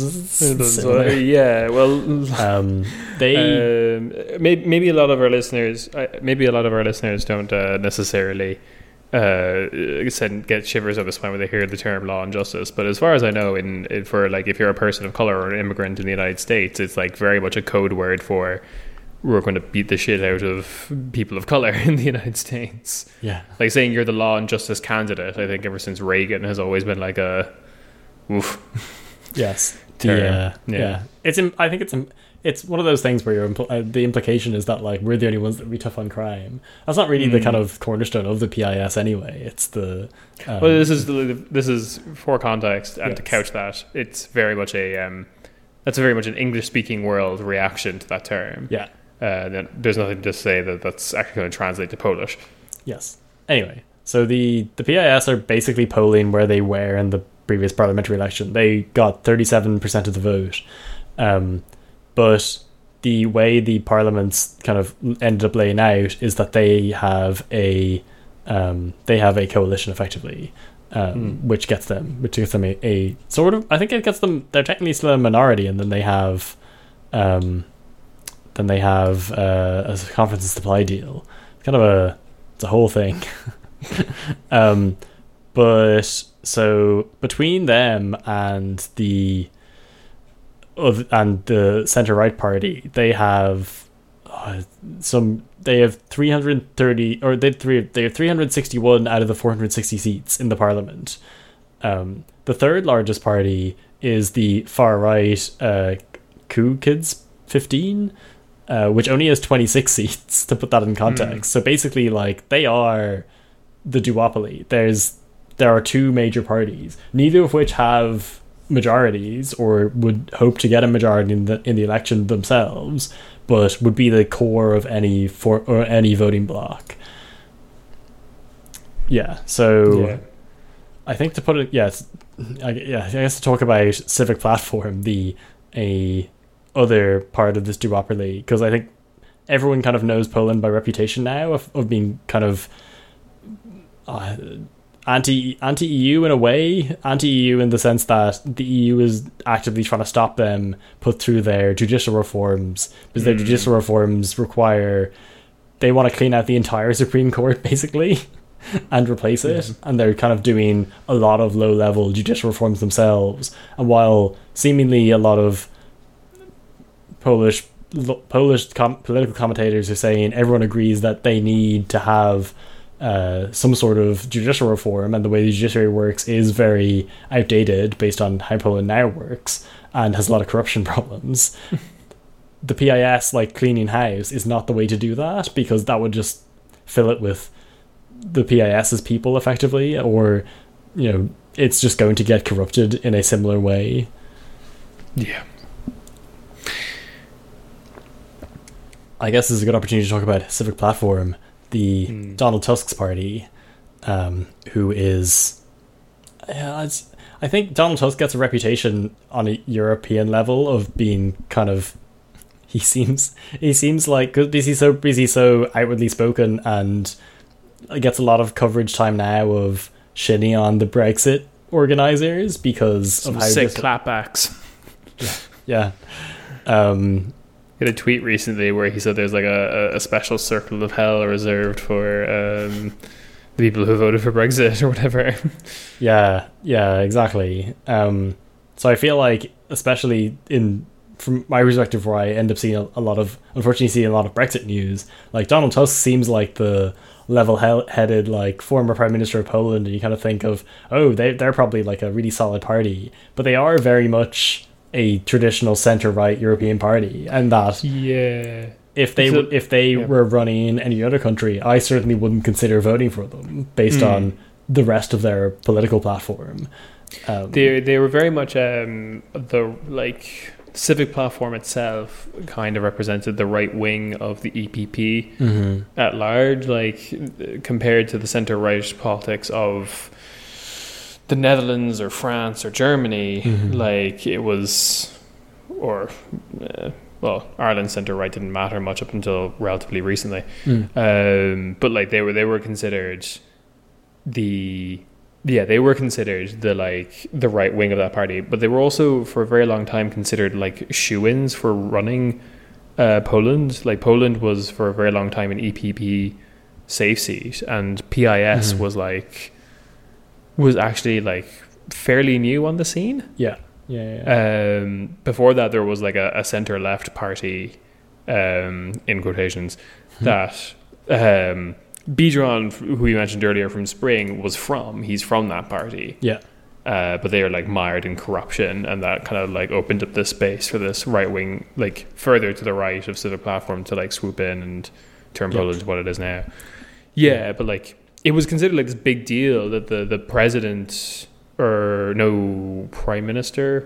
So, yeah, well, Um, they um, maybe, maybe a lot of our listeners, uh, maybe a lot of our listeners don't uh, necessarily uh, send, get shivers up the spine when they hear the term law and justice. But as far as I know, in, in for like if you're a person of color or an immigrant in the United States, it's like very much a code word for we're going to beat the shit out of people of color in the United States. yeah. Like saying you're the law and justice candidate, I think ever since Reagan has always been like a oof. Yes. The, Term. uh, Yeah. yeah. It's. Im- I think it's. Im- it's one of those things where you're impl- uh, the implication is that like we're the only ones that be tough on crime. That's not really the Mm. kind of cornerstone of the P I S anyway. It's the. Um, Well, this is the, this is for context and to Yes. couch that it's very much a um, that's very much an English speaking world reaction to that term. yeah. Uh, then there's nothing to say that that's actually going to translate to Polish. Yes. Anyway, so the the P I S are basically polling where they were in the previous parliamentary election. They got thirty-seven percent of the vote. Um, but the way the parliaments kind of ended up laying out is that they have a um, they have a coalition effectively, um, Mm. which gets them which gets them a, a sort of I think it gets them they're technically still a minority, and then they have um, then they have uh, a conference and supply deal. It's kind of a it's a whole thing. um, but so between them and the of and the centre right party, they have uh, some. They have three hundred thirty, or they three. They have three hundred sixty-one out of the four hundred sixty seats in the parliament. Um, the third largest party is the far right uh, Coup Kids fifteen, uh, which only has twenty-six seats. To put that in context, Mm. so basically, like they are the duopoly. There's there are two major parties, neither of which have majorities or would hope to get a majority in the in the election themselves, but would be the core of any for or any voting bloc. Yeah, so Yeah. I think to put it, yes, I, yeah, I guess to talk about civic platform, the a other part of this duopoly, because I think everyone kind of knows Poland by reputation now of, of being kind of uh, anti anti E U in a way, anti E U in the sense that the E U is actively trying to stop them put through their judicial reforms, because their Mm. judicial reforms require they want to clean out the entire Supreme Court basically and replace it, and they're kind of doing a lot of low level judicial reforms themselves. And while seemingly a lot of Polish Polish com- political commentators are saying everyone agrees that they need to have uh, some sort of judicial reform, and the way the judiciary works is very outdated based on how Poland now works and has a lot of corruption problems. The P I S, like cleaning house, is not the way to do that, because that would just fill it with the PIS's people effectively, or you know, it's just going to get corrupted in a similar way. Yeah. I guess this is a good opportunity to talk about Civic Platform, the Mm. Donald Tusk's party, um, who is, yeah, it's, I think Donald Tusk gets a reputation on a European level of being kind of, he seems he seems like, because he's so busy, so outwardly spoken, and gets a lot of coverage time now of shitting on the Brexit organizers because Some of how sick dis- clapbacks. yeah. Um, He had a tweet recently where he said there's like a, a special circle of hell reserved for um, the people who voted for Brexit or whatever. yeah, yeah, exactly. Um, so I feel like, especially in from my perspective, where I end up seeing a, a lot of, unfortunately, seeing a lot of Brexit news, like Donald Tusk seems like the level-headed, like former prime minister of Poland, and you kind of think of, oh, they they're probably like a really solid party, but they are very much a traditional centre-right European party, and that yeah, if they So- if they yeah. were running in any other country, I certainly wouldn't consider voting for them based Mm. on the rest of their political platform. Um, they they were very much um, the like civic platform itself kind of represented the right wing of the E P P mhm. at large, like compared to the centre right politics of the Netherlands or France or Germany. Mhm. Like it was, or uh, well, Ireland's centre right didn't matter much up until relatively recently. Mm. Um, but like they were they were considered the yeah they were considered the like the right wing of that party, but they were also for a very long time considered like shoo-ins for running uh, Poland. Like Poland was for a very long time an E P P safe seat, and P I S Mhm. was like was actually like fairly new on the scene. Yeah, yeah, yeah. Um, before that, there was like a, a centre left party, um, in quotations, that um, Biedron, who you mentioned earlier from Spring, was from. He's from that party. yeah. Uh, but they are like mired in corruption, and that kind of like opened up this space for this right wing, like further to the right of Civic Platform, to like swoop in and turn Yep. Poland to what it is now. Yeah, but like it was considered like this big deal that the the president or no prime minister,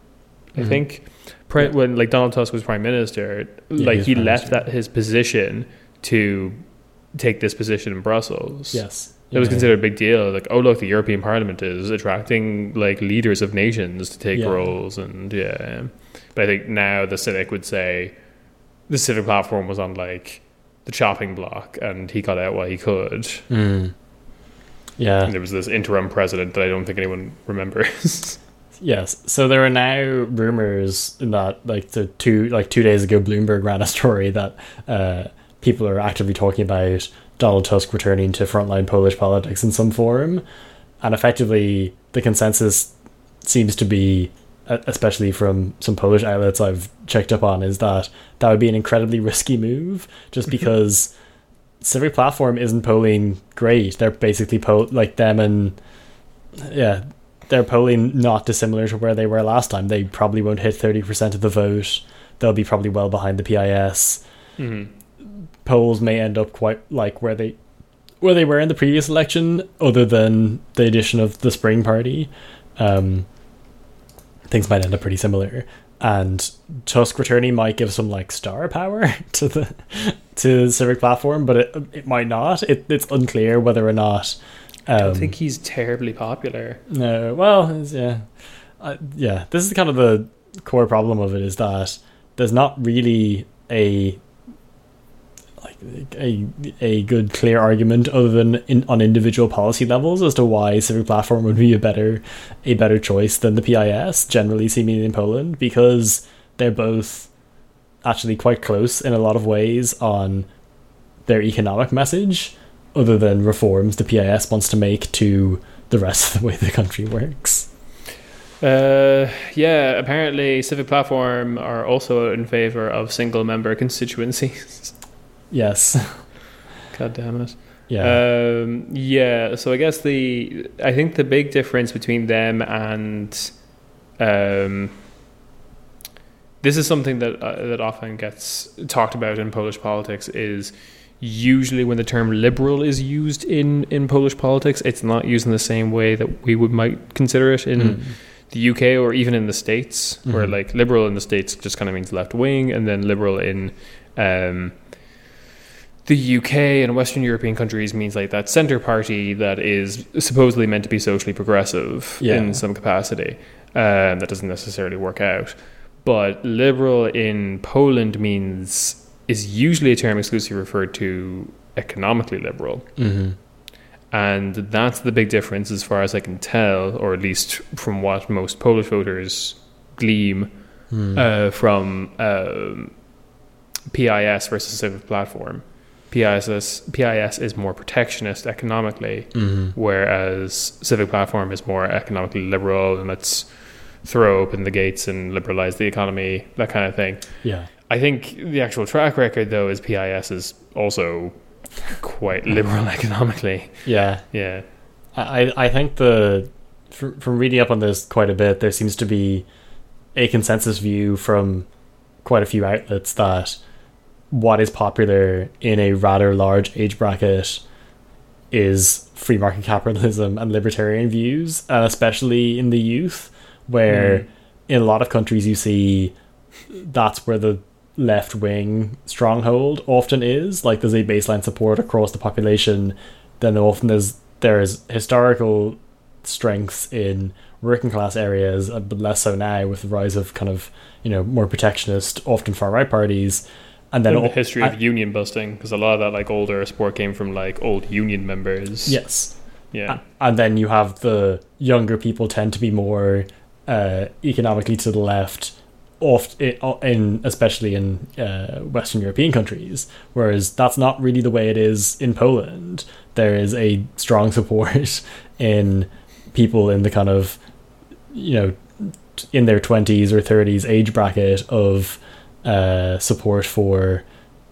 I Mhm. think, Pre- Yeah. when like Donald Tusk was prime minister, Yeah, like he was he prime left minister. that his position to take this position in Brussels. Yes. It was Yeah. considered a big deal. Like, oh look, the European Parliament is attracting like leaders of nations to take Yeah. roles, and yeah. But I think now the Civic would say the Civic platform was on like the chopping block, and he got out while he could. Mm. Yeah. And there was this interim president that I don't think anyone remembers. Yes. So there are now rumors in that, like the two like two days ago, Bloomberg ran a story that uh, people are actively talking about Donald Tusk returning to frontline Polish politics in some form, and effectively the consensus seems to be, uh, especially from some Polish outlets I've checked up on, is that that would be an incredibly risky move, just because Civic Platform isn't polling great. They're basically po- like them and yeah. They're polling not dissimilar to where they were last time. They probably won't hit thirty percent of the vote. They'll be probably well behind the P I S. Mm-hmm. Polls may end up quite like where they where they were in the previous election, other than the addition of the Spring Party. Um, things might end up pretty similar. And Tusk returning might give some like star power to the to the Civic Platform, but it it might not. It, it's unclear whether or not. Um, I don't think he's terribly popular. No, well, it's, yeah, uh, yeah. This is kind of the core problem of it, is that there's not really a like a a good clear argument other than in, on individual policy levels as to why Civic Platform would be a better a better choice than the P I S, generally seemingly in Poland, because they're both actually quite close in a lot of ways on their economic message, other than reforms the P I S wants to make to the rest of the way the country works. Uh, yeah, apparently Civic Platform are also in favour of single member constituencies. Yes. God damn it. Yeah. Um, yeah, so I guess the I think the big difference between them and um, this is something that uh, that often gets talked about in Polish politics, is usually when the term liberal is used in, in Polish politics, it's not used in the same way that we would might consider it in Mm. the U K or even in the States, Mhm. where like liberal in the States just kind of means left wing, and then liberal in um, the U K and Western European countries means like that centre party that is supposedly meant to be socially progressive Yeah. in some capacity. Um, that doesn't necessarily work out. But liberal in Poland means is usually a term exclusively referred to economically liberal. Mm-hmm. And that's the big difference as far as I can tell, or at least from what most Polish voters glean mm. uh, from um, P I S versus Civic Platform. P I S, P I S is more protectionist economically, mm-hmm. whereas Civic Platform is more economically liberal, and let's throw open the gates and liberalize the economy, that kind of thing. Yeah. I think the actual track record, though, is P I S is also quite liberal economically. Yeah. Yeah. I, I think the from, from reading up on this quite a bit, there seems to be a consensus view from quite a few outlets that what is popular in a rather large age bracket is free market capitalism and libertarian views, and especially in the youth, where mm. in a lot of countries you see that's where the left-wing stronghold often is. Like, there's a baseline support across the population, then often there's there's historical strengths in working class areas, but less so now with the rise of kind of, you know, more protectionist, often far-right parties. And then and the all, history of I, union busting, because a lot of that like older support came from like old union members. Yes. Yeah. And then you have the younger people tend to be more uh, economically to the left, oft in especially in uh, Western European countries, whereas that's not really the way it is in Poland. There is a strong support in people in the kind of, you know, in their twenties or thirties age bracket of uh, support for,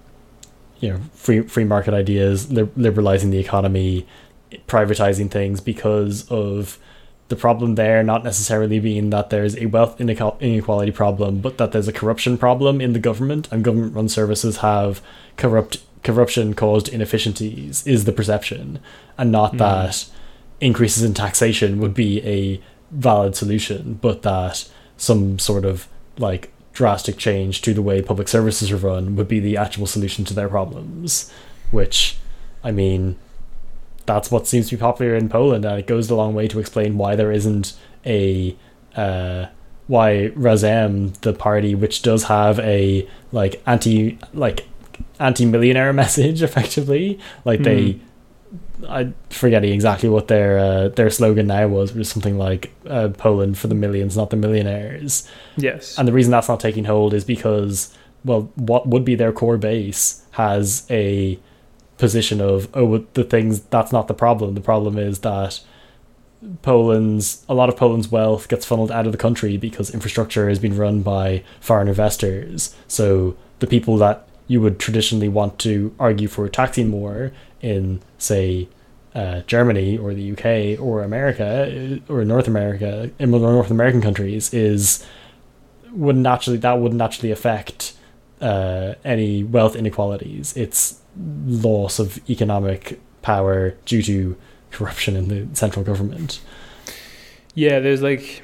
you know, free free market ideas, li- liberalizing the economy, privatizing things, because of the problem there not necessarily being that there's a wealth inequality problem, but that there's a corruption problem in the government, and government-run services have corrupt corruption caused inefficiencies is the perception, and not mm. that increases in taxation would be a valid solution, but that some sort of like drastic change to the way public services are run would be the actual solution to their problems, which, I mean, that's what seems to be popular in Poland, and it goes a long way to explain why there isn't a uh, why Razem, the party which does have a like anti like anti-millionaire message, effectively, like mm. they, I'm forgetting exactly what their uh, their slogan now was, but it's something like uh, Poland for the millions, not the millionaires. Yes. And the reason that's not taking hold is because, well, what would be their core base has a position of, oh, the things, that's not the problem. The problem is that Poland's a lot of Poland's wealth gets funneled out of the country because infrastructure has been run by foreign investors. So the people that you would traditionally want to argue for taxing more in, say, uh, Germany or the U K or America or North America, in North American countries, is would naturally that would naturally affect uh, any wealth inequalities. It's loss of economic power due to corruption in the central government. Yeah, there's like,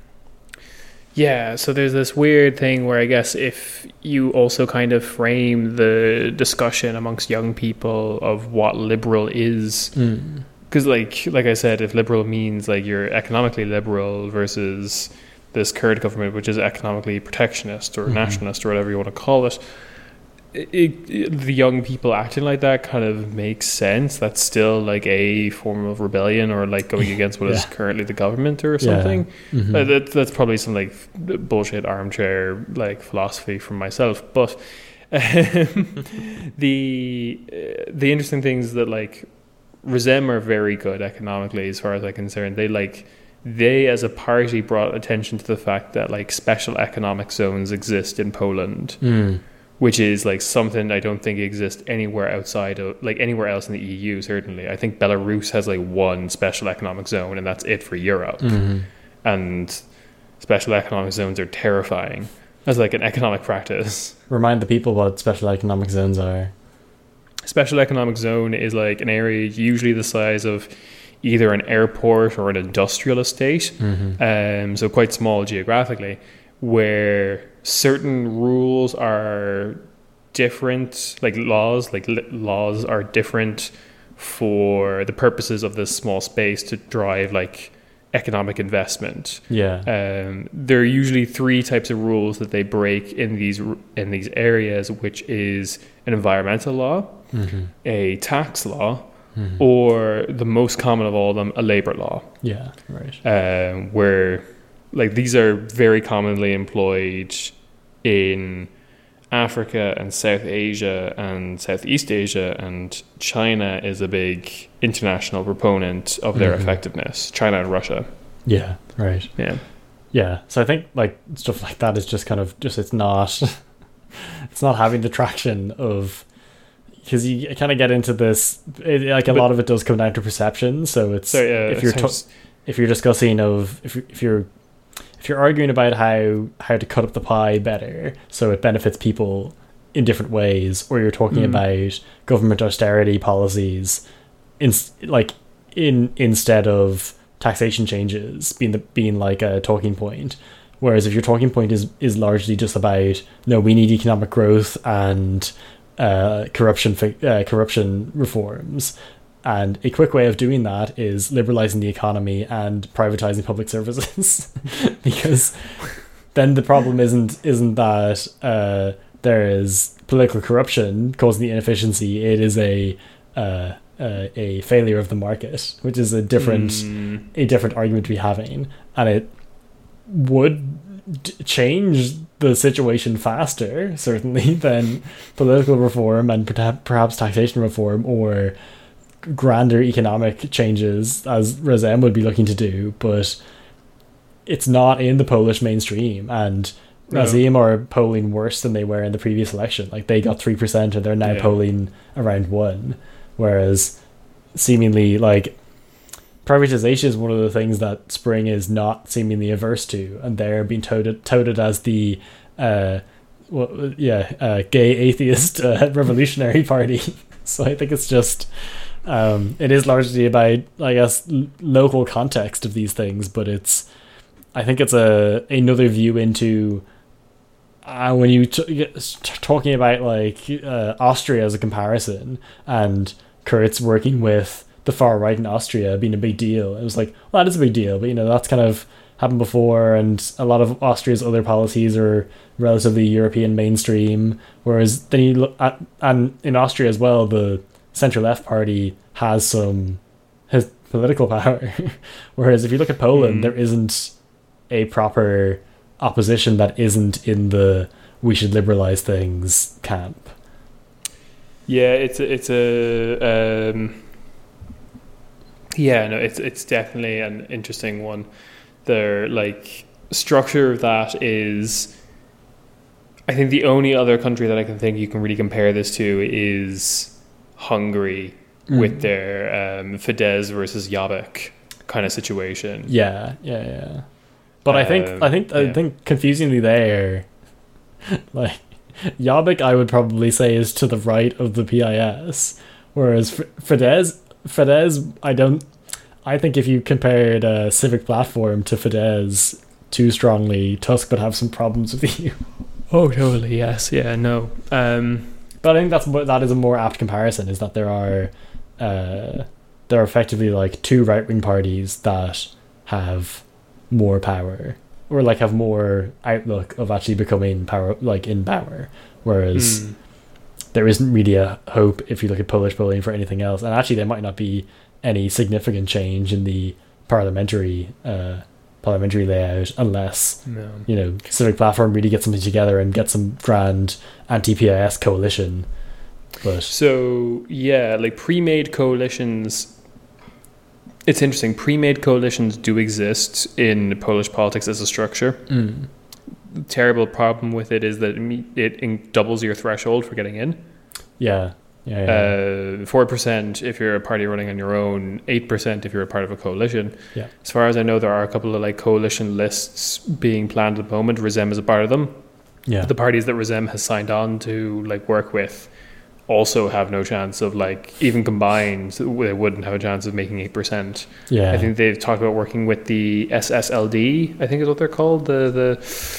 yeah, so there's this weird thing where I guess if you also kind of frame the discussion amongst young people of what liberal is, because mm. like like I said, if liberal means like you're economically liberal versus this current government, which is economically protectionist or mm-hmm. nationalist or whatever you want to call it, It, it, the young people acting like that kind of makes sense. That's still like a form of rebellion, or like going against what yeah. is currently the government or something. Yeah. Mm-hmm. Uh, that, that's probably some like bullshit armchair like philosophy from myself. But um, the uh, the interesting thing is that like Razem are very good economically, as far as I'm concerned. They like they as a party brought attention to the fact that like special economic zones exist in Poland. Mm. Which is like something I don't think exists anywhere outside of, like anywhere else in the E U, certainly. I think Belarus has like one special economic zone, and that's it for Europe. Mm-hmm. And special economic zones are terrifying as like an economic practice. Remind the people what special economic zones are. Special economic zone is like an area usually the size of either an airport or an industrial estate, mm-hmm. um, so quite small geographically, where certain rules are different, like laws, like laws are different for the purposes of this small space to drive like economic investment. Yeah. Um, there are usually three types of rules that they break in these in these areas, which is an environmental law, mm-hmm. a tax law, Mhm. or the most common of all of them, a labor law. Yeah, right. Um, where like these are very commonly employed in Africa and South Asia and Southeast Asia, and China is a big international proponent of their Mhm. effectiveness. China and Russia. Yeah, right. Yeah. Yeah, so I think like stuff like that is just kind of just it's not it's not having the traction of, because you kind of get into this it, like a But- lot of it does come down to perception. So it's So uh, if you're sounds- to- if you're discussing of if you- if you're if you're arguing about how how to cut up the pie better so it benefits people in different ways, or you're talking Mm. about government austerity policies in like in instead of taxation changes being the being like a talking point, whereas if your talking point is is largely just about no, we need economic growth and uh, corruption fi- uh, corruption reforms, and a quick way of doing that is liberalizing the economy and privatizing public services, because then the problem isn't isn't that uh, there is political corruption causing the inefficiency. It is a uh, uh, a failure of the market, which is a different Mm. a different argument to be having, and it would d- change the situation faster, certainly, than political reform and perta- perhaps taxation reform or grander economic changes, as Razem would be looking to do, but it's not in the Polish mainstream, and No. Razem are polling worse than they were in the previous election. Like, they got three percent and they're now Yeah. polling around one, whereas seemingly, like, privatization is one of the things that Spring is not seemingly averse to, and they're being touted, touted as the uh, well, yeah, uh, gay atheist uh, revolutionary party. So I think it's just um, it is largely about, I guess, l- local context of these things, but it's I think it's a another view into uh, when you t- get- t- talking about like uh, Austria as a comparison, and Kurz working with the far right in Austria being a big deal. It was like, well, that is a big deal, but you know, that's kind of happened before, and a lot of Austria's other policies are relatively European mainstream. Whereas then you look at, and in Austria as well, the centre left party has some has political power. Whereas if you look at Poland, Mm. there isn't a proper opposition that isn't in the we should liberalize things camp. Yeah, it's a, it's a um, yeah, no, it's it's definitely an interesting one. The like structure of that is, I think the only other country that I can think you can really compare this to is Hungary with Mm. their um, Fidesz versus Jobbik kind of situation. Yeah, yeah, yeah. But I think Um, I think I yeah. think confusingly there, like Jobbik, I would probably say is to the right of the P I S, whereas F- Fidesz, Fidesz, I don't. I think if you compared a Civic Platform to Fidesz too strongly, Tusk would have some problems with you. Oh, totally. Yes. Yeah. No. Um, But I think that's what that is a more apt comparison, is that there are uh, there are effectively like two right wing parties that have more power, or like have more outlook of actually becoming power, like in power, whereas mm, there isn't really a hope if you look at Polish polling for anything else. And actually there might not be any significant change in the parliamentary uh, parliamentary layout unless, no. you know, Civic Platform really gets something together and get some grand anti-P I S coalition. But So yeah, like pre-made coalitions. It's interesting. Pre-made coalitions do exist in Polish politics as a structure. mm, Terrible problem with it is that it me- it in- doubles your threshold for getting in. yeah, yeah, yeah. Uh, Four percent if you're a party running on your own. Eight percent if you're a part of a coalition. Yeah. As far as I know, there are a couple of like coalition lists being planned at the moment. Razem is a part of them. yeah. The parties that Razem has signed on to like work with also have no chance of like even combined they wouldn't have a chance of making eight percent. yeah. I think they've talked about working with the S S L D, I think is what they're called, the the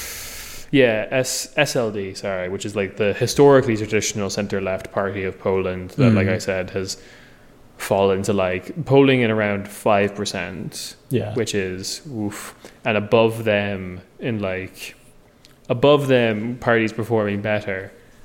yeah S SLD, sorry, which is like the historically traditional center left party of Poland that Mm. like I said has fallen to like polling in around five percent, yeah. which is oof, and above them in like above them parties performing better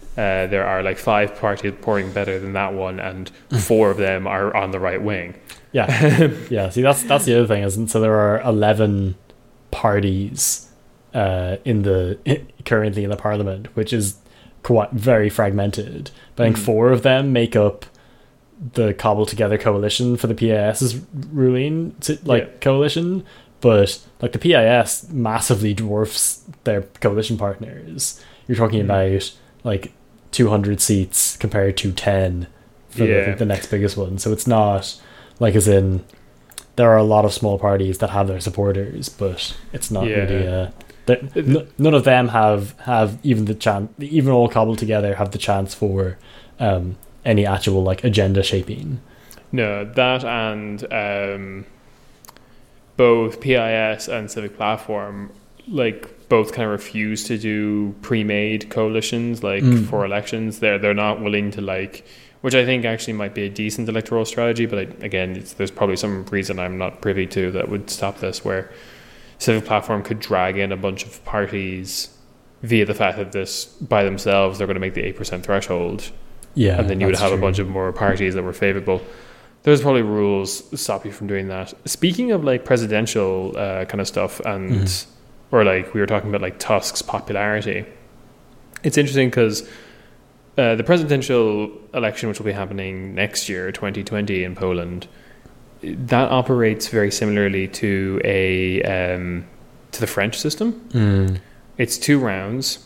uh, there are like five parties pouring better than that one, and four of them are on the right wing. Yeah, yeah. See, that's that's the other thing, isn't it? So there are eleven parties uh, in the currently in the parliament, which is quite very fragmented. But I think mm. four of them make up the cobbled together coalition for the P I S's ruling, like yeah. coalition. But like the P I S massively dwarfs their coalition partners. You're talking mm. about like two hundred seats compared to ten for yeah. the, the next biggest one. So it's not like, as in, there are a lot of small parties that have their supporters, but it's not yeah. really a... N- none of them have, have even the chance, even all cobbled together, have the chance for um, any actual like agenda shaping. No, that and um, both P I S and Civic Platform, like, both kind of refuse to do pre-made coalitions, like mm. for elections. They're they're not willing to, like, which I think actually might be a decent electoral strategy, but I, again, it's, there's probably some reason I'm not privy to that would stop this, where Civic Platform could drag in a bunch of parties via the fact that this, by themselves, they're going to make the eight percent threshold. Yeah, and then you would have true. a bunch of more parties that were favourable. There's probably rules to stop you from doing that. Speaking of like presidential uh, kind of stuff, and mm. or like we were talking about like Tusk's popularity, it's interesting because uh, the presidential election, which will be happening next year, twenty twenty in Poland, that operates very similarly to a um, to the French system. Mm. It's two rounds,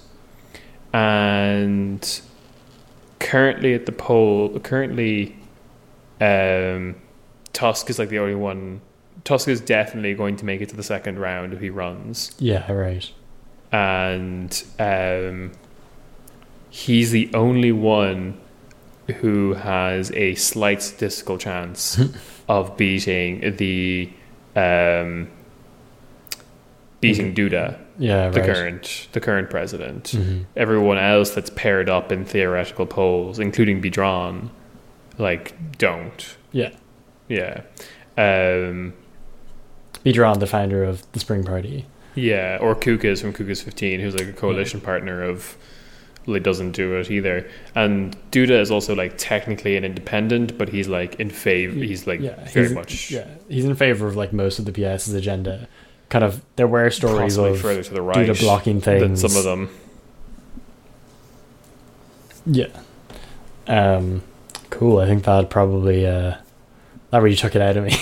and currently at the poll, currently um, Tusk is like the only one. Tusk is definitely going to make it to the second round if he runs. Yeah, right. And um, he's the only one who has a slight statistical chance of beating the um, beating Duda, yeah, the right. current the current president. Mm-hmm. Everyone else that's paired up in theoretical polls, including Bidron, like don't. Yeah, yeah. Um, Bidron, the founder of the Spring Party. Yeah, or Kukas from Kukas fifteen, who's like a coalition yeah. partner of. Well, he doesn't do it either. And Duda is also like technically an independent, but he's like in favor. He's like yeah, very he's, much. Yeah, he's in favor of like most of the P S's agenda. Kind of, there were stories possibly of further to the right Duda blocking things. Than some of them. Yeah. Um. Cool. I think that probably uh, that really took it out of me.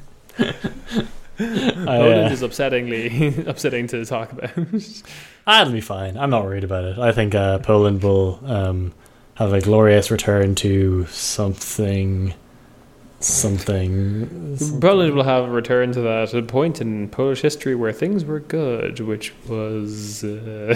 Poland I, uh, is upsettingly upsetting to talk about. Ah, it'll be fine. I'm not worried about it. I think uh, Poland will um, have a glorious return to something, something, something. Poland will have a return to that a point in Polish history where things were good, which was. Uh,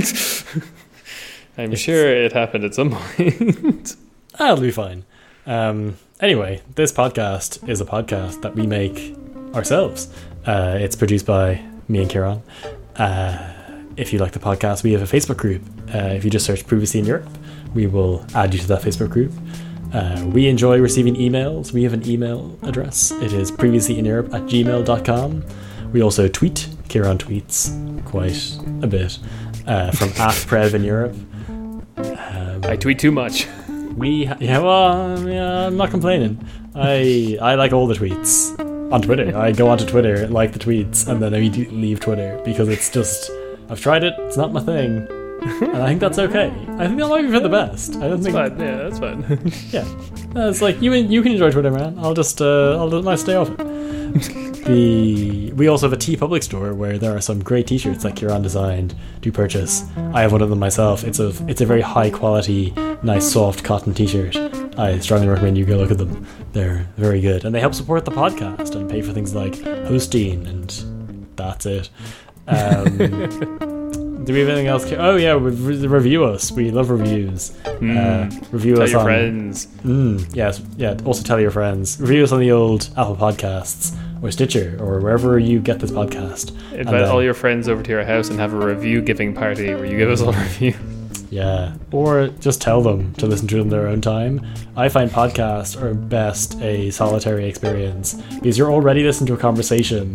I'm it's, sure it happened at some point. Ah, it'll be fine. Um, anyway, this podcast is a podcast that we make ourselves. Uh, it's produced by me and Kieran. Uh, if you like the podcast, we have a Facebook group. Uh, if you just search Previously in Europe, we will add you to that Facebook group. Uh, we enjoy receiving emails. We have an email address. It is previouslyineurope at gmail dot com. We also tweet. Kieran tweets quite a bit uh, from at Prev in Europe. Um, I tweet too much. We ha- yeah, well, yeah, I'm not complaining. I I like all the tweets on Twitter. I go onto Twitter, like the tweets, and then I immediately leave Twitter because it's just, I've tried it, it's not my thing, and I think that's okay. I think that might be for the best. I don't that's think. Fine. Yeah, that's fine. Yeah, uh, it's like you you can enjoy Twitter, man. I'll just uh, I'll just might stay off it. The we also have a TeePublic store where there are some great T-shirts that Kieran designed to purchase. I have one of them myself. It's a it's a very high quality, nice soft cotton T-shirt. I strongly recommend you go look at them. They're very good, and they help support the podcast and pay for things like hosting, and that's it. Um, do we have anything else? Oh yeah, re- review us. We love reviews. Mm. Uh, review tell us your on friends. Mm, yes, yeah. Also tell your friends. Review us on the old Apple Podcasts or Stitcher or wherever you get this podcast. Invite then, all your friends over to your house and have a review giving party where you give us all a review. Yeah, or just tell them to listen to them their own time. I find podcasts are best a solitary experience because you're already listening to a conversation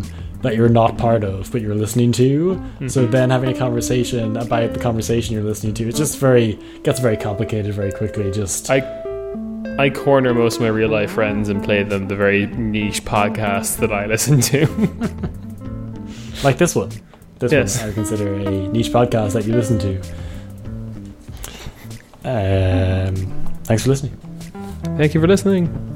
that you're not part of, but you're listening to. Mm-hmm. So then having a conversation about the conversation you're listening to, it just very gets very complicated very quickly. Just I I corner most of my real life friends and play them the very niche podcasts that I listen to. Like this one. This yes. one I consider a niche podcast that you listen to. Um, thanks for listening. Thank you for listening.